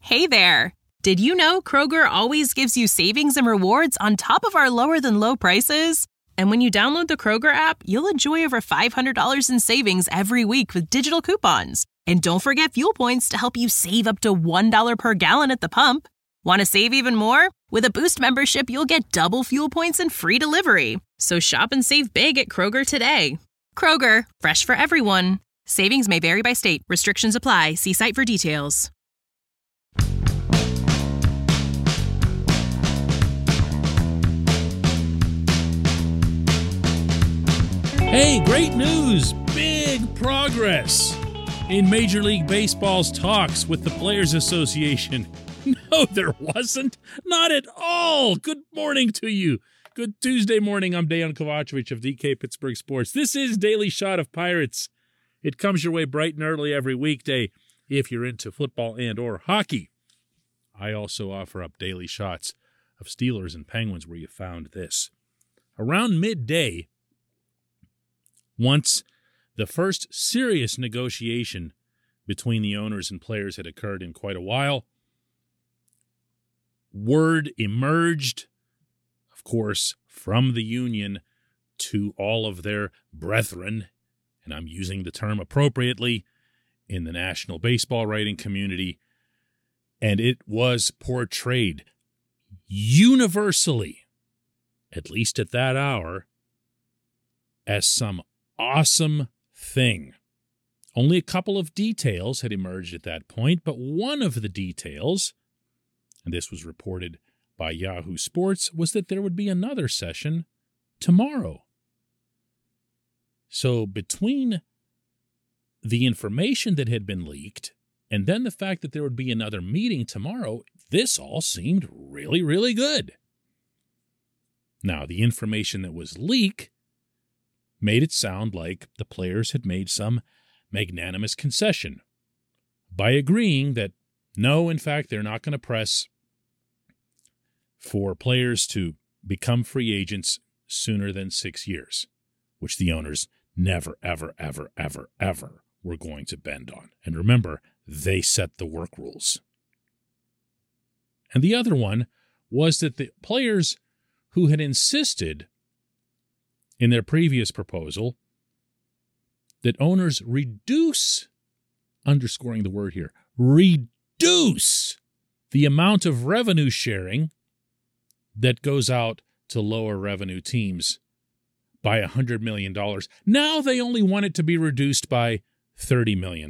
Hey there! Did you know Kroger always gives you savings and rewards on top of our lower-than-low prices? And when you download the Kroger app, you'll enjoy over $500 in savings every week with digital coupons. And don't forget fuel points to help you save up to $1 per gallon at the pump. Want to save even more? With a Boost membership, you'll get double fuel points and free delivery. So shop and save big at Kroger today. Kroger, fresh for everyone. Savings may vary by state. Restrictions apply. See site for details. Hey, great news! Big progress in Major League Baseball's talks with the Players Association. No, there wasn't. Not at all. Good morning to you. Good Tuesday morning. I'm Dejan Kovacevic of DK Pittsburgh Sports. This is Daily Shot of Pirates. It comes your way bright and early every weekday if you're into football and or hockey. I also offer up daily shots of Steelers and Penguins where you found this. Around midday, once the first serious negotiation between the owners and players had occurred in quite a while, word emerged, of course, from the union to all of their brethren, and I'm using the term appropriately, in the national baseball writing community, and it was portrayed universally, at least at that hour, as some awesome thing. Only a couple of details had emerged at that point, but one of the details, and this was reported by Yahoo Sports, was that there would be another session tomorrow. So between the information that had been leaked and then the fact that there would be another meeting tomorrow, this all seemed really, really good. Now, the information that was leaked made it sound like the players had made some magnanimous concession by agreeing that, no, in fact, they're not going to press for players to become free agents sooner than 6 years, which the owners never, ever, ever, ever, ever were going to bend on. And remember, they set the work rules. And the other one was that the players who had insisted in their previous proposal that owners reduce, underscoring the word here, reduce the amount of revenue sharing that goes out to lower revenue teams by $100 million. Now they only want it to be reduced by $30 million.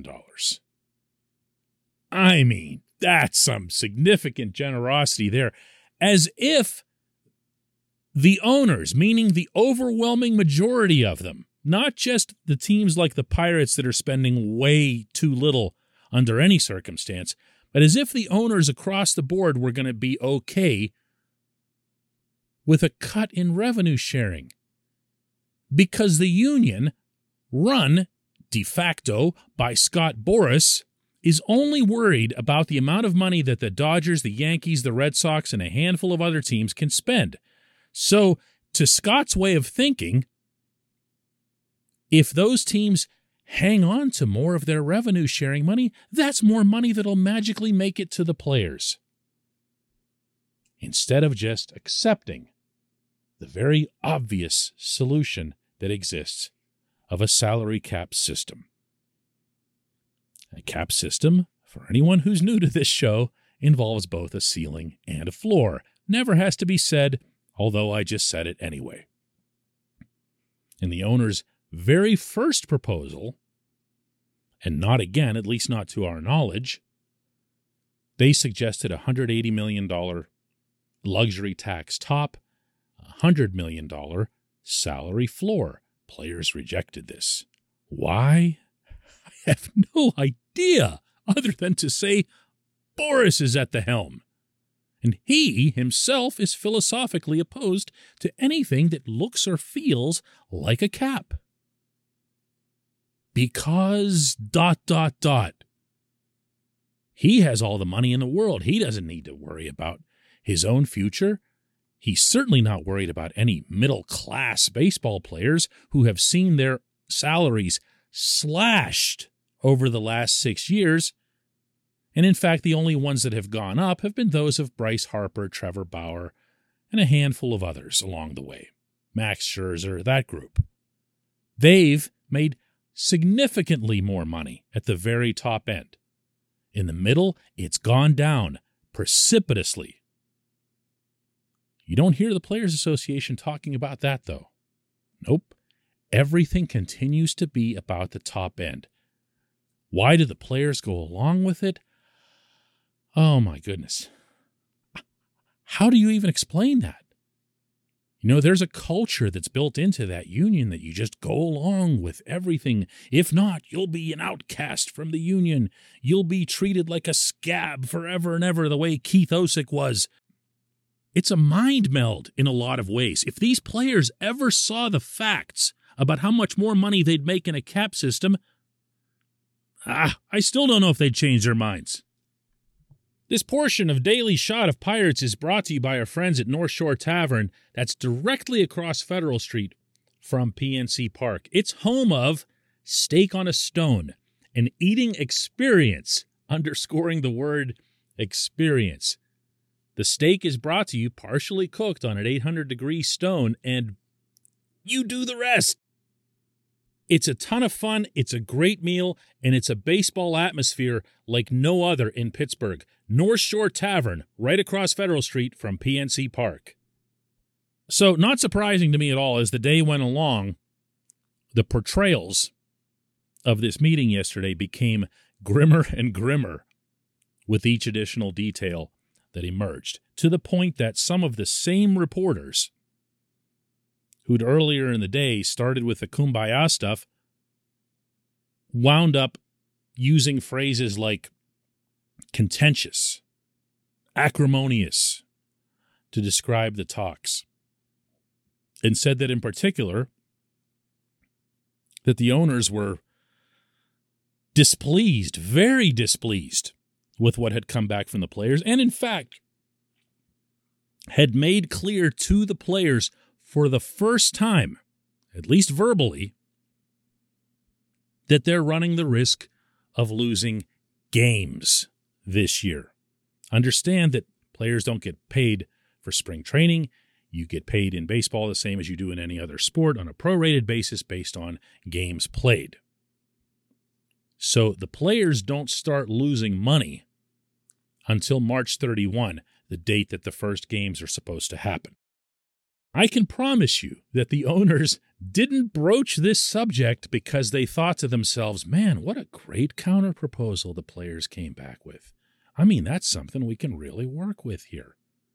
I mean, that's some significant generosity there. As if the owners, meaning the overwhelming majority of them, not just the teams like the Pirates that are spending way too little under any circumstance, but as if the owners across the board were going to be okay with a cut in revenue sharing. Because the union, run de facto by Scott Boras, is only worried about the amount of money that the Dodgers, the Yankees, the Red Sox, and a handful of other teams can spend. So, to Scott's way of thinking, if those teams hang on to more of their revenue-sharing money, that's more money that'll magically make it to the players. Instead of just accepting the very obvious solution that exists of a salary cap system. A cap system, for anyone who's new to this show, involves both a ceiling and a floor. Never has to be said, although I just said it anyway. In the owner's very first proposal, and not again, at least not to our knowledge, they suggested a $180 million luxury tax top, a $100 million salary floor. Players rejected this. Why? I have no idea, other than to say Boras is at the helm. And he himself is philosophically opposed to anything that looks or feels like a cap. Because ... He has all the money in the world. He doesn't need to worry about his own future. He's certainly not worried about any middle-class baseball players who have seen their salaries slashed over the last 6 years. And in fact, the only ones that have gone up have been those of Bryce Harper, Trevor Bauer, and a handful of others along the way. Max Scherzer, that group. They've made significantly more money at the very top end. In the middle, it's gone down precipitously. You don't hear the Players Association talking about that, though. Nope. Everything continues to be about the top end. Why do the players go along with it? Oh, my goodness. How do you even explain that? You know, there's a culture that's built into that union that you just go along with everything. If not, you'll be an outcast from the union. You'll be treated like a scab forever and ever, the way Keith Osick was. It's a mind meld in a lot of ways. If these players ever saw the facts about how much more money they'd make in a cap system, I still don't know if they'd change their minds. This portion of Daily Shot of Pirates is brought to you by our friends at North Shore Tavern that's directly across Federal Street from PNC Park. It's home of Steak on a Stone, an eating experience, underscoring the word experience. The steak is brought to you partially cooked on an 800-degree stone, and you do the rest. It's a ton of fun, it's a great meal, and it's a baseball atmosphere like no other in Pittsburgh. North Shore Tavern, right across Federal Street from PNC Park. So, not surprising to me at all, as the day went along, the portrayals of this meeting yesterday became grimmer and grimmer with each additional detail that emerged, to the point that some of the same reporters who'd earlier in the day started with the kumbaya stuff wound up using phrases like contentious, acrimonious to describe the talks, and said that in particular that the owners were displeased, very displeased with what had come back from the players, and in fact had made clear to the players for the first time, at least verbally, that they're running the risk of losing games this year. Understand that players don't get paid for spring training. You get paid in baseball the same as you do in any other sport on a prorated basis based on games played. So the players don't start losing money until March 31, the date that the first games are supposed to happen. I can promise you that the owners didn't broach this subject because they thought to themselves, man, what a great counterproposal the players came back with. I mean, that's something we can really work with here.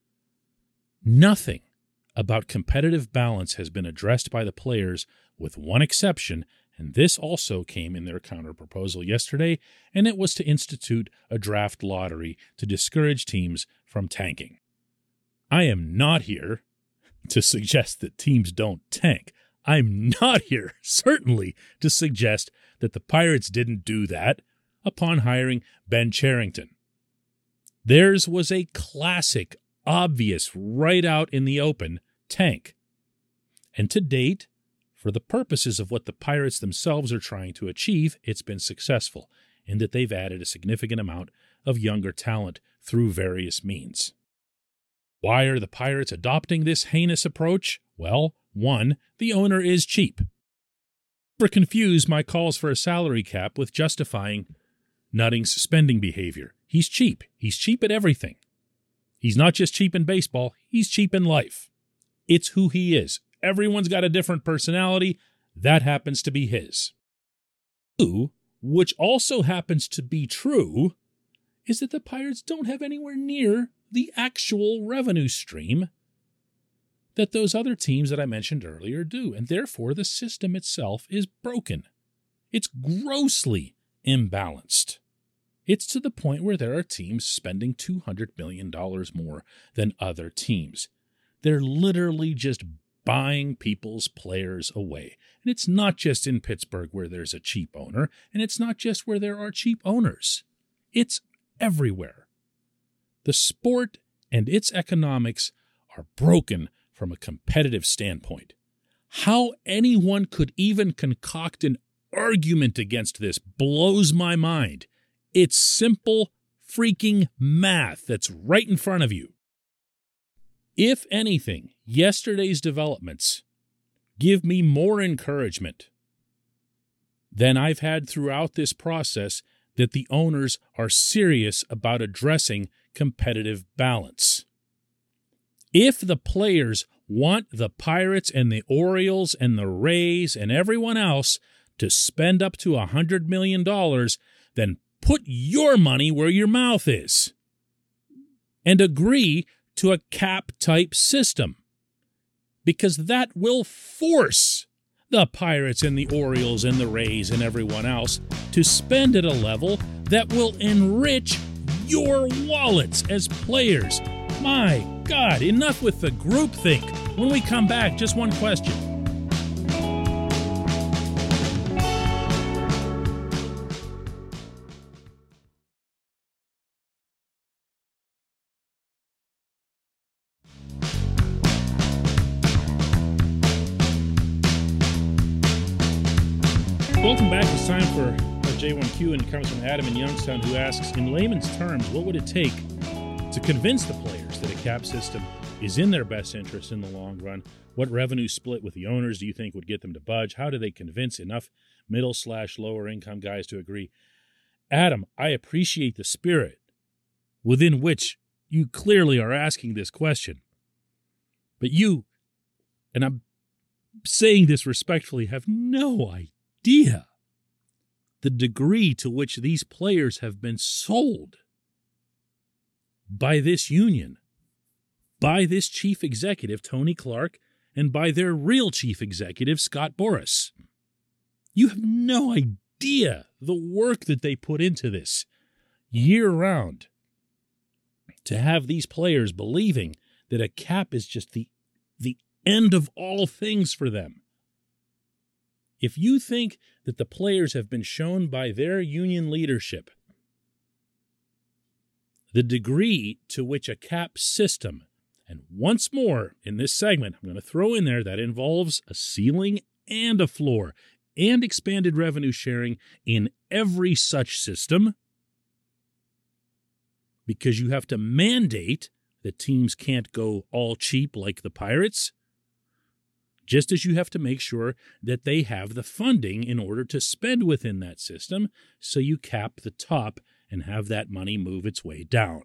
Nothing about competitive balance has been addressed by the players, with one exception, and this also came in their counterproposal yesterday, and it was to institute a draft lottery to discourage teams from tanking. I am not here to suggest that teams don't tank. I'm not here, certainly, to suggest that the Pirates didn't do that upon hiring Ben Cherington. Theirs was a classic, obvious, right out in the open tank. And to date, for the purposes of what the Pirates themselves are trying to achieve, it's been successful in that they've added a significant amount of younger talent through various means. Why are the Pirates adopting this heinous approach? Well, one, the owner is cheap. Never confuse my calls for a salary cap with justifying Nutting's spending behavior. He's cheap. He's cheap at everything. He's not just cheap in baseball, he's cheap in life. It's who he is. Everyone's got a different personality. That happens to be his. Two, which also happens to be true, is that the Pirates don't have anywhere near the actual revenue stream that those other teams that I mentioned earlier do, and therefore the system itself is broken. It's grossly imbalanced. It's to the point where there are teams spending $200 million more than other teams. They're literally just buying people's players away. And it's not just in Pittsburgh where there's a cheap owner, and it's not just where there are cheap owners. It's everywhere. The sport and its economics are broken from a competitive standpoint. How anyone could even concoct an argument against this blows my mind. It's simple freaking math that's right in front of you. If anything, yesterday's developments give me more encouragement than I've had throughout this process that the owners are serious about addressing competitive balance. If the players want the Pirates and the Orioles and the Rays and everyone else to spend up to $100 million, then put your money where your mouth is and agree to a cap-type system, because that will force the Pirates and the Orioles and the Rays and everyone else to spend at a level that will enrich your wallets as players. My God, enough with the groupthink. When we come back, just one question. Welcome back. It's time for our J1Q, and it comes from Adam in Youngstown, who asks, in layman's terms, what would it take to convince the players that a cap system is in their best interest in the long run? What revenue split with the owners do you think would get them to budge? How do they convince enough middle/lower income guys to agree? Adam, I appreciate the spirit within which you clearly are asking this question. But you, and I'm saying this respectfully, have no idea the degree to which these players have been sold by this union, by this chief executive, Tony Clark, and by their real chief executive, Scott Boras. You have no idea the work that they put into this year-round to have these players believing that a cap is just the end of all things for them. If you think that the players have been shown by their union leadership the degree to which a cap system, and once more in this segment, I'm going to throw in there that involves a ceiling and a floor and expanded revenue sharing in every such system, because you have to mandate that teams can't go all cheap like the Pirates, just as you have to make sure that they have the funding in order to spend within that system, so you cap the top and have that money move its way down.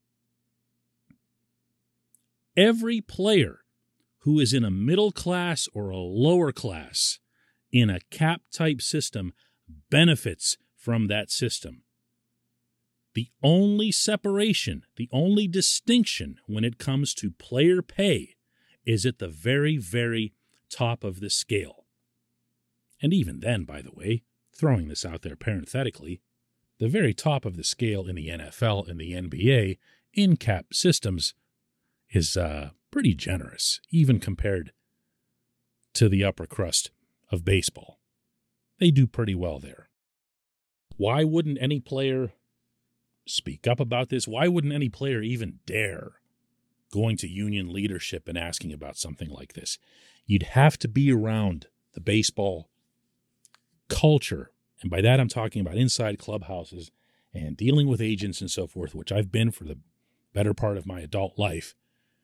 Every player who is in a middle class or a lower class in a cap-type system benefits from that system. The only separation, the only distinction when it comes to player pay is at the very, very top of the scale. And even then, by the way, throwing this out there parenthetically, the very top of the scale in the NFL and the NBA in cap systems is pretty generous, even compared to the upper crust of baseball. They do pretty well there. Why wouldn't any player speak up about this? Why wouldn't any player even dare going to union leadership and asking about something like this? You'd have to be around the baseball culture. And by that, I'm talking about inside clubhouses and dealing with agents and so forth, which I've been for the better part of my adult life,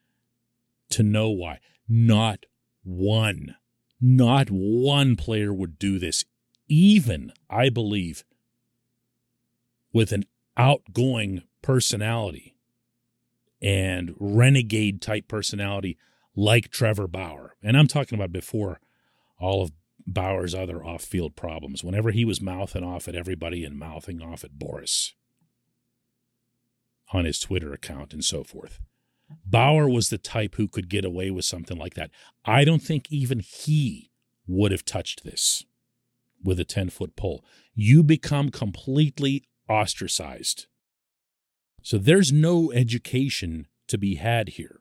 to know why. Not one player would do this, even, I believe, with an outgoing personality and renegade-type personality like Trevor Bauer. And I'm talking about before all of Bauer's other off-field problems, whenever he was mouthing off at everybody and mouthing off at Boras on his Twitter account and so forth. Bauer was the type who could get away with something like that. I don't think even he would have touched this with a 10-foot pole. You become completely ostracized. So there's no education to be had here.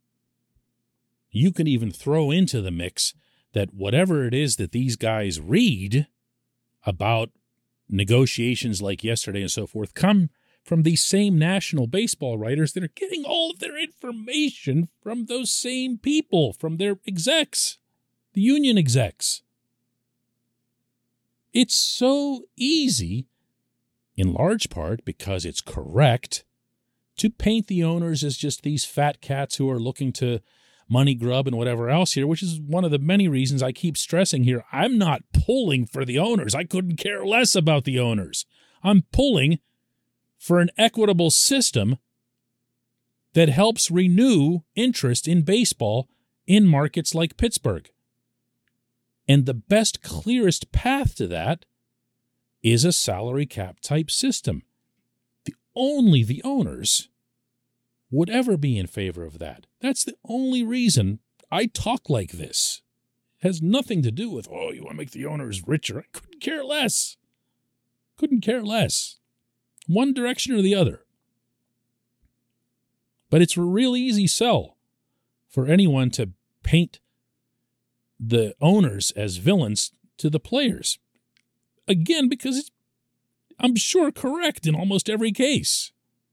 You can even throw into the mix that whatever it is that these guys read about negotiations like yesterday and so forth come from these same national baseball writers that are getting all of their information from those same people, from their execs, the union execs. It's so easy in large part because it's correct to paint the owners as just these fat cats who are looking to money grub and whatever else here, which is one of the many reasons I keep stressing here. I'm not pulling for the owners. I couldn't care less about the owners. I'm pulling for an equitable system that helps renew interest in baseball in markets like Pittsburgh. And the best, clearest path to that is a salary cap type system. Only the owners would ever be in favor of that. That's the only reason I talk like this. It has nothing to do with, you want to make the owners richer. I couldn't care less. Couldn't care less. One direction or the other. But it's a real easy sell for anyone to paint the owners as villains to the players. Again, because it's, I'm sure, correct in almost every case.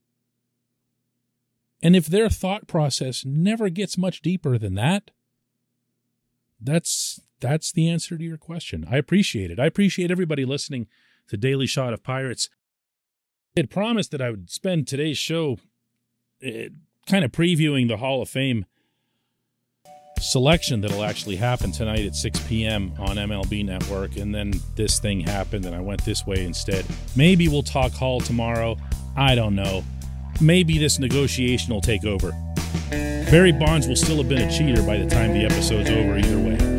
And if their thought process never gets much deeper than that, that's the answer to your question. I appreciate it. I appreciate everybody listening to Daily Shot of Pirates. I had promised that I would spend today's show kind of previewing the Hall of Fame selection that'll actually happen tonight at 6 p.m. on MLB Network, and then this thing happened and I went this way instead. Maybe we'll talk Hall tomorrow. I don't know. Maybe this negotiation will take over. Barry Bonds will still have been a cheater by the time the episode's over either way.